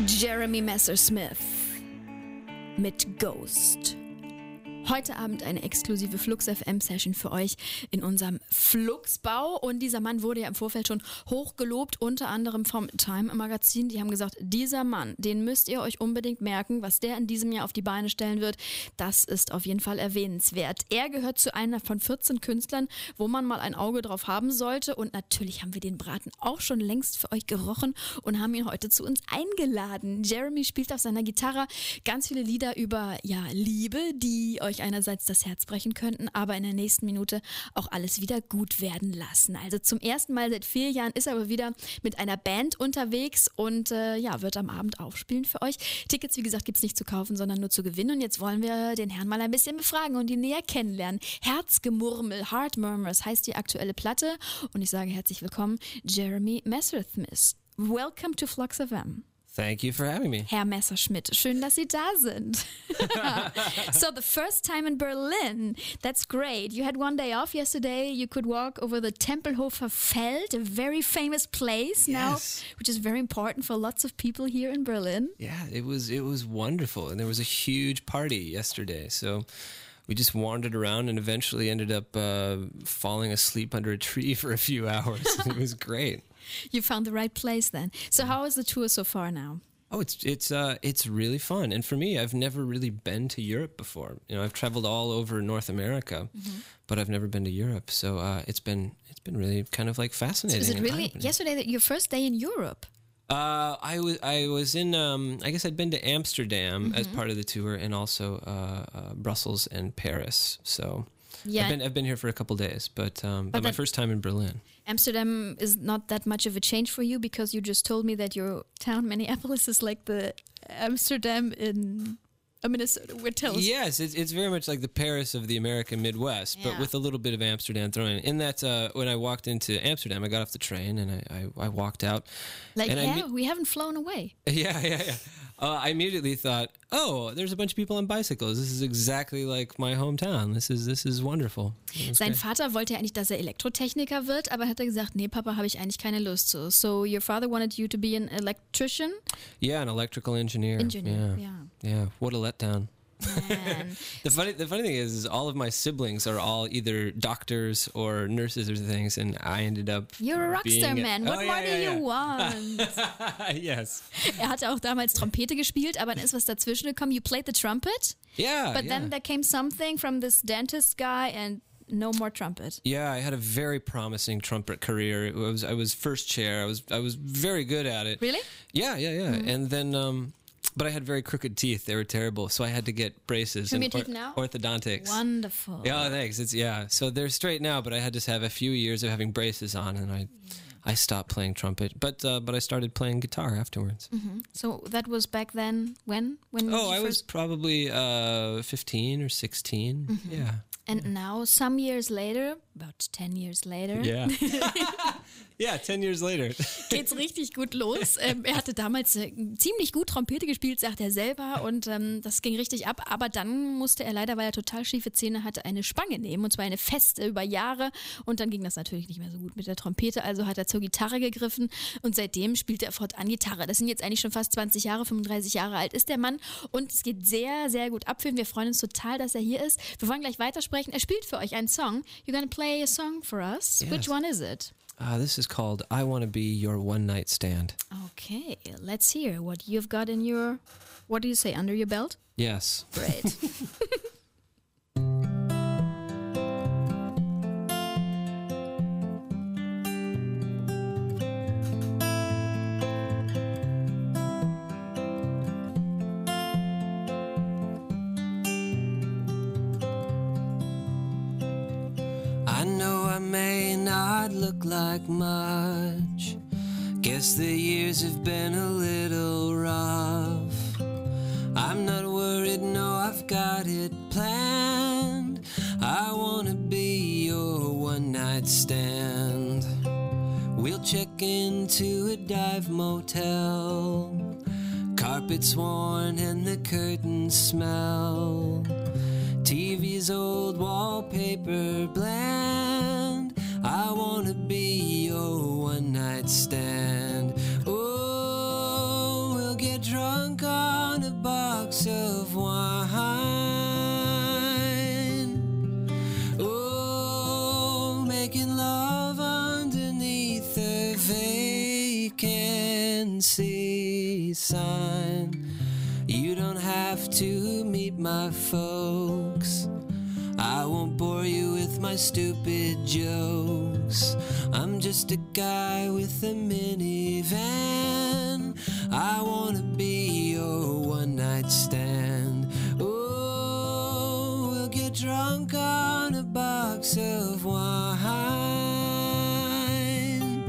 Jeremy Messersmith mit Ghost. Heute Abend eine exklusive Flux FM Session für euch in unserem Fluxbau. Und dieser Mann wurde ja im Vorfeld schon hochgelobt, unter anderem vom Time Magazin. Die haben gesagt, dieser Mann, den müsst ihr euch unbedingt merken. Was der in diesem Jahr auf die Beine stellen wird, das ist auf jeden Fall erwähnenswert. Er gehört zu einer von 14 Künstlern, wo man mal ein Auge drauf haben sollte. Und natürlich haben wir den Braten auch schon längst für euch gerochen und haben ihn heute zu uns eingeladen. Jeremy spielt auf seiner Gitarre ganz viele Lieder über Liebe, die euch einerseits das Herz brechen könnten, aber in der nächsten Minute auch alles wieder gut werden lassen. Also zum ersten Mal seit 4 Jahren ist er aber wieder mit einer Band unterwegs und wird am Abend aufspielen für euch. Tickets, wie gesagt, gibt's nicht zu kaufen, sondern nur zu gewinnen. Und jetzt wollen wir den Herrn mal ein bisschen befragen und ihn näher kennenlernen. Herzgemurmel, Heart Murmurs heißt die aktuelle Platte. Und ich sage herzlich willkommen, Jeremy Messersmith. Welcome to Flux FM. Thank you for having me. Herr Messerschmidt, schön, dass Sie da sind. So the first time in Berlin, that's great. You had one day off yesterday. You could walk over the Tempelhofer Feld, a very famous place now, which is very important for lots of people here in Berlin. Yeah, it was wonderful. And there was a huge party yesterday. So we just wandered around and eventually ended up falling asleep under a tree for a few hours. It was great. You found the right place then. So how is the tour so far now? Oh, it's really fun. And for me, I've never really been to Europe before. You know, I've traveled all over North America, but I've never been to Europe. So it's been really kind of like fascinating. So is it really yesterday your first day in Europe? I was in I guess I'd been to Amsterdam as part of the tour, and also Brussels and Paris. So I've been here for a couple days, but my first time in Berlin. Amsterdam is not that much of a change for you because you just told me that your town Minneapolis is like the Amsterdam in Minnesota. Yes, it's very much like the Paris of the American Midwest, but with a little bit of Amsterdam thrown in. In that, when I walked into Amsterdam, I got off the train and I walked out. We haven't flown away. Yeah. I immediately thought, oh, there's a bunch of people on bicycles. This is exactly like my hometown. This is wonderful. Sein Vater wollte ja eigentlich, dass er Elektrotechniker wird, aber hat er gesagt, nee, Papa, habe ich eigentlich keine Lust zu. So your father wanted you to be an electrician? Yeah, an electrical engineer. Yeah. What a letdown. Man. The funny thing is all of my siblings are all either doctors or nurses or things, and I ended up You're a rockstar, man. What more do you want? Yes. Er hatte auch damals Trompete gespielt, aber dann ist was dazwischen gekommen. You played the trumpet? Yeah. But then there came something from this dentist guy and no more trumpet. Yeah, I had a very promising trumpet career. I was first chair. I was very good at it. Really? Yeah. And then but I had very crooked teeth. They were terrible, so I had to get braces and orthodontics. Wonderful. Yeah, thanks. So they're straight now, but I had to have a few years of having braces on, and I stopped playing trumpet. But I started playing guitar afterwards. Mm-hmm. So that was back then. When? I was probably 15 or 16. Mm-hmm. Yeah. And now, some years later, about 10 years later. Yeah. Ja, 10 years later. Geht's richtig gut los. Er hatte damals ziemlich gut Trompete gespielt, sagt er selber, und das ging richtig ab. Aber dann musste er leider, weil er total schiefe Zähne hatte, eine Spange nehmen, und zwar eine feste über Jahre. Und dann ging das natürlich nicht mehr so gut mit der Trompete, also hat er zur Gitarre gegriffen und seitdem spielt er fortan Gitarre. Das sind jetzt eigentlich schon fast 20 Jahre, 35 Jahre alt ist der Mann und es geht sehr, sehr gut ab für ihn. Wir freuen uns total, dass er hier ist. Wir wollen gleich weitersprechen. Er spielt für euch einen Song. You're gonna play a song for us. Yes. Which one is it? This is called I Wanna Be Your One Night Stand. Okay, let's hear what you've got in your, what do you say, under your belt? Yes. Great. I know I may not look like much. Guess the years have been a little rough. I'm not worried, no, I've got it planned. I wanna be your one night stand. We'll check into a dive motel. Carpets worn and the curtains smell. TV's old wallpaper bland. I wanna be your one night stand. Oh, we'll get drunk can see sign. You don't have to meet my folks. I won't bore you with my stupid jokes. I'm just a guy with a minivan. I wanna be your one-night stand. Oh, we'll get drunk on a box of wine.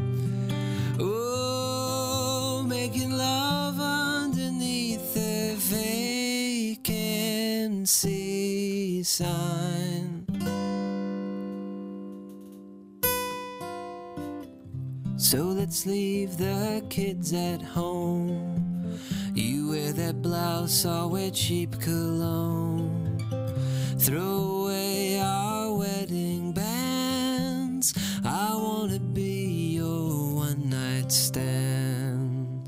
Oh, making love underneath the vacancy sign. So let's leave the kids at home. You wear that blouse, I'll wear cheap cologne. Throw away our wedding bands. I wanna be your one-night stand.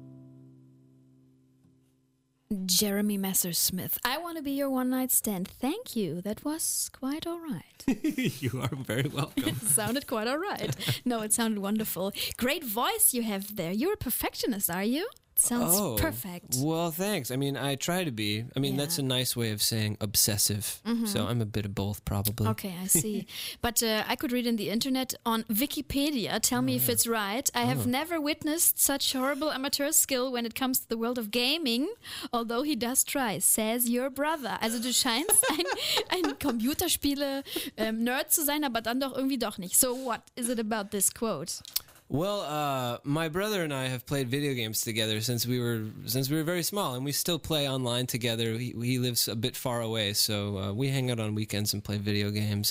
Jeremy Messersmith, I want to be your one-night stand. Thank you. That was quite all right. You are very welcome. It sounded quite all right. No, it sounded wonderful. Great voice you have there. You're a perfectionist, are you? Sounds perfect. Well, thanks. I mean, I try to be. I mean, that's a nice way of saying obsessive. Mm-hmm. So I'm a bit of both, probably. Okay, I see. But I could read in the internet on Wikipedia, tell me if it's right. I have never witnessed such horrible amateur skill when it comes to the world of gaming, although he does try, says your brother. Also du scheinst ein Computerspiele-Nerd zu sein, aber dann doch irgendwie doch nicht. So what is it about this quote? Well, my brother and I have played video games together since we were very small, and we still play online together. He lives a bit far away, so we hang out on weekends and play video games,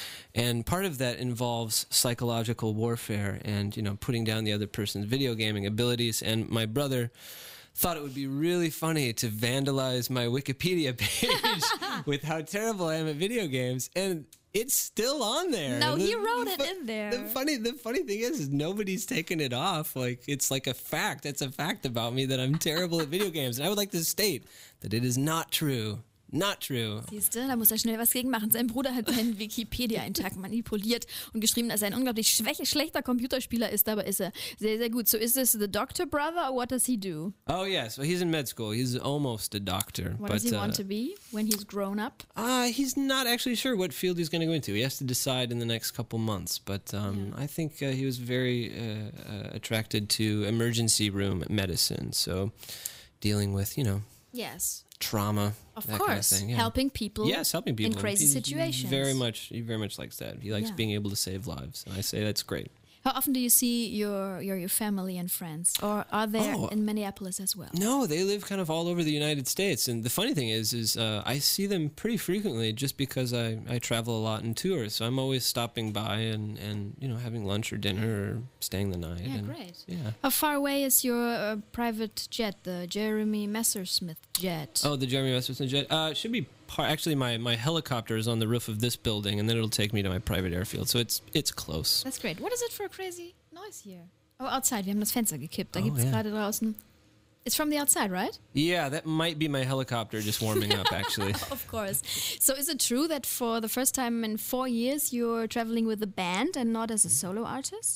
and part of that involves psychological warfare and putting down the other person's video gaming abilities. And my brother thought it would be really funny to vandalize my Wikipedia page with how terrible I am at video games, and it's still on there. No, he wrote it in there. The funny thing is nobody's taken it off. Like, it's like a fact. It's a fact about me that I'm terrible at video games. And I would like to state that it is not true. Not true. Siehst du, da muss er schnell was gegen machen. Sein Bruder hat seinen Wikipedia-Eintrag manipuliert und geschrieben, dass er ein unglaublich schlechter Computerspieler ist, aber ist er sehr, sehr gut. So is this the doctor brother or what does he do? Oh, yes. Well, he's in med school. He's almost a doctor. What does he want to be when he's grown up? He's not actually sure what field he's going to go into. He has to decide in the next couple months. But I think he was very attracted to emergency room medicine. So dealing with, Yes. trauma, of that course, kind of thing. Yeah. helping people in crazy He situations. He very much likes that. He likes being able to save lives. I say that's great. How often do you see your family and friends, or are they in Minneapolis as well? No, they live kind of all over the United States. And the funny thing is I see them pretty frequently just because I travel a lot and tour. So I'm always stopping by and having lunch or dinner or staying the night. Yeah, great. Yeah. How far away is your private jet, the Jeremy Messersmith jet? Oh, the Jeremy Messersmith jet? Should be actually my helicopter is on the roof of this building, and then it'll take me to my private airfield. So it's close. That's great. What is it for a crazy noise here? Oh, outside. Wir haben das Fenster gekippt. Da gibt es gerade draußen. It's from the outside, right? Yeah, that might be my helicopter just warming up, actually. Of course. So is it true that for the first time in 4 years you're traveling with a band and not as a solo artist?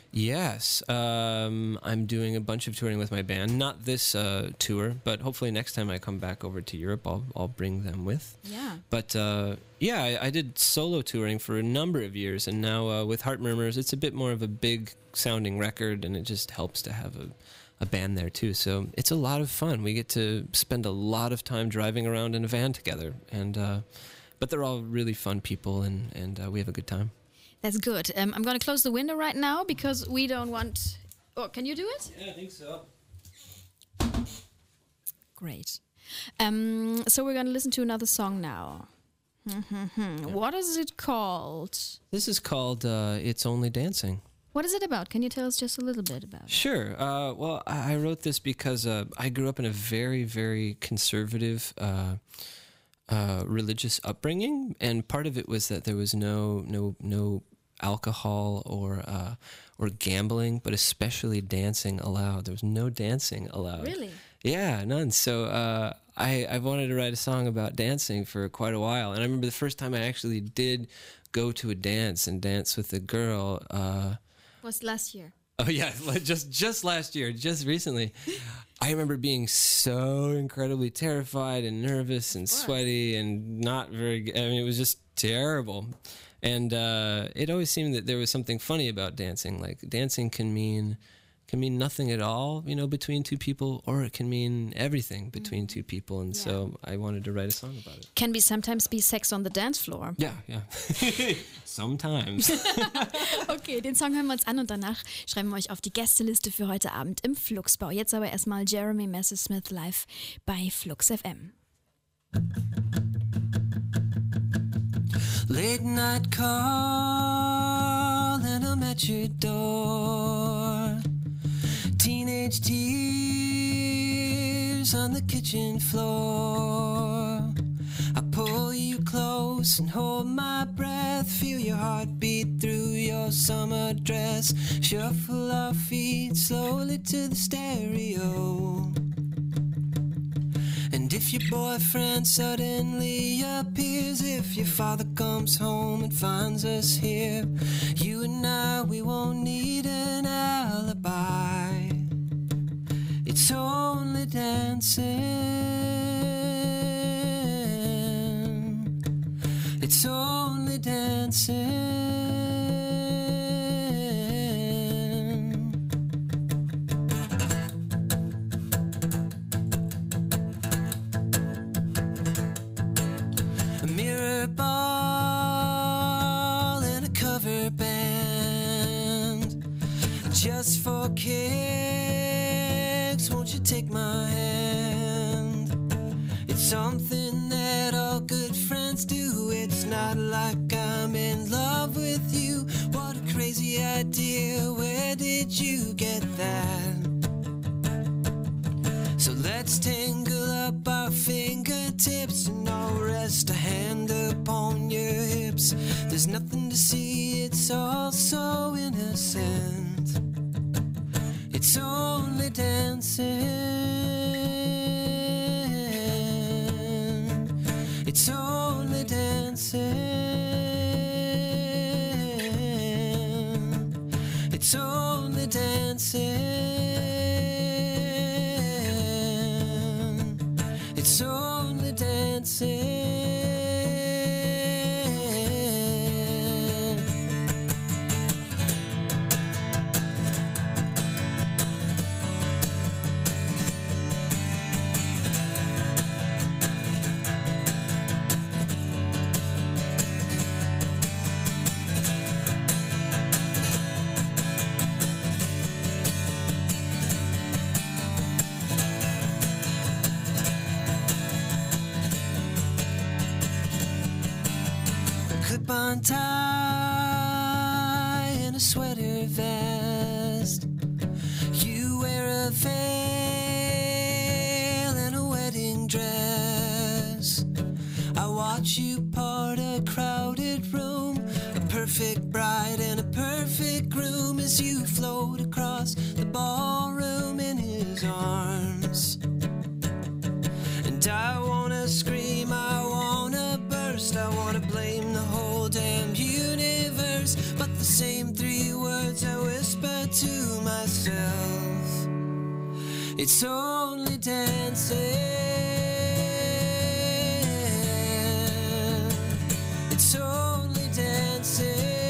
Yes. I'm doing a bunch of touring with my band. Not this tour, but hopefully next time I come back over to Europe, I'll bring them with. Yeah. But I did solo touring for a number of years, and now with Heart Murmurs, it's a bit more of a big sounding record, and it just helps to have a band there too. So it's a lot of fun. We get to spend a lot of time driving around in a van together, and but they're all really fun people, and we have a good time. That's good. I'm going to close the window right now because we don't want... Oh, can you do it? Yeah, I think so. Great. So we're going to listen to another song now. What is it called? This is called It's Only Dancing. What is it about? Can you tell us just a little bit about it? Sure. Well, I wrote this because I grew up in a very, very conservative religious upbringing, and part of it was that there was no alcohol or gambling, but especially dancing allowed. There was no dancing allowed. Really? Yeah, none. So I wanted to write a song about dancing for quite a while, and I remember the first time I actually did go to a dance and dance with a girl. Was last year? Oh yeah, just last year, just recently, I remember being so incredibly terrified and nervous and sweaty and not very good. I mean, it was just terrible. And it always seemed that there was something funny about dancing. Like dancing can mean nothing at all, between two people, or it can mean everything between two people. And so I wanted to write a song about it. Can sometimes be sex on the dance floor. Yeah. Sometimes. Okay, den Song hören wir uns an und danach schreiben wir euch auf die Gästeliste für heute Abend im Fluxbau. Jetzt aber erstmal Jeremy Messersmith live bei Flux FM. Late night call and I'm at your door. Teenage tears on the kitchen floor. I pull you close and hold my breath. Feel your heartbeat through your summer dress. Shuffle our feet slowly to the stereo. And if your boyfriend suddenly appears, if your father comes home and finds us here, you and I, we won't need an alibi. It's only dancing. It's only dancing. A mirror ball and a cover band. Just for kicks, won't you take my hand? It's something that all good friends do. It's not like I'm in love with you. What a crazy idea, where did you get that? So let's tangle up our fingertips and I'll rest a hand upon your hips. There's nothing to see, it's all so innocent. It's only dancing. It's only dancing. It's only dancing. It's only dancing. Clip-on tie and a sweater vest. You wear a veil and a wedding dress. I watch you part a crowded room, a perfect bride and a perfect groom, as you float across the ballroom in his arms. And I wanna scream, I wanna burst, I wanna blame the whole damn universe, but the same three words I whisper to myself. It's only dancing. It's only dancing.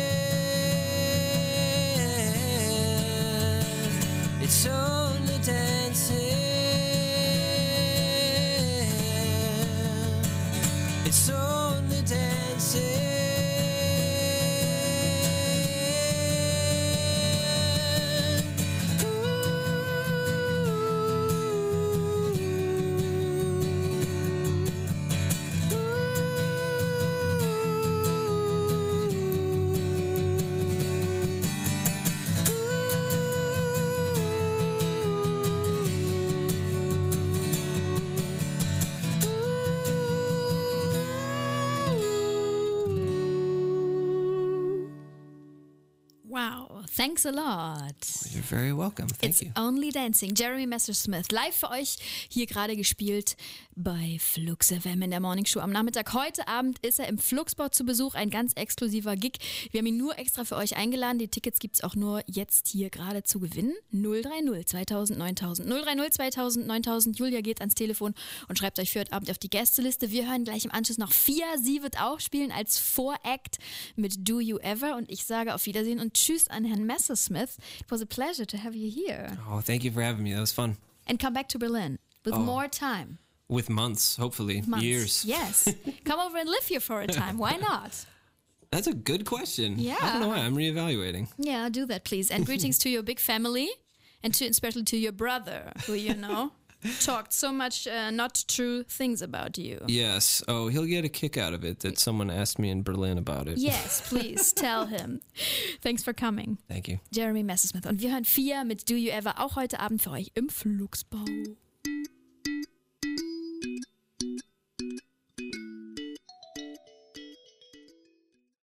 It's only dancing. It's only dancing. Thanks a lot. You're very welcome. Thank you. It's Only Dancing. Jeremy Messersmith. Live für euch hier gerade gespielt bei Flux FM in der Morning Show am Nachmittag. Heute Abend ist er im Fluxbau zu Besuch. Ein ganz exklusiver Gig. Wir haben ihn nur extra für euch eingeladen. Die Tickets gibt es auch nur jetzt hier gerade zu gewinnen. 030 2000 9000. 030 2000 9000. Julia geht ans Telefon und schreibt euch für heute Abend auf die Gästeliste. Wir hören gleich im Anschluss noch Fia. Sie wird auch spielen als Voract mit Do You Ever. Und ich sage auf Wiedersehen und tschüss an Herrn Messersmith. It was a pleasure to have you here. Oh, thank you for having me. That was fun. And come back to Berlin with more time. With months, hopefully. Years. Yes. Come over and live here for a time. Why not? That's a good question. Yeah. I don't know why. I'm reevaluating. Yeah, do that, please. And greetings to your big family and especially to your brother, who, talked so much not true things about you. Yes. Oh, he'll get a kick out of it that someone asked me in Berlin about it. Yes, please tell him. Thanks for coming. Thank you. Jeremy Messersmith. Und wir hören Fia mit Do You Ever auch heute Abend für euch im Fluxbau.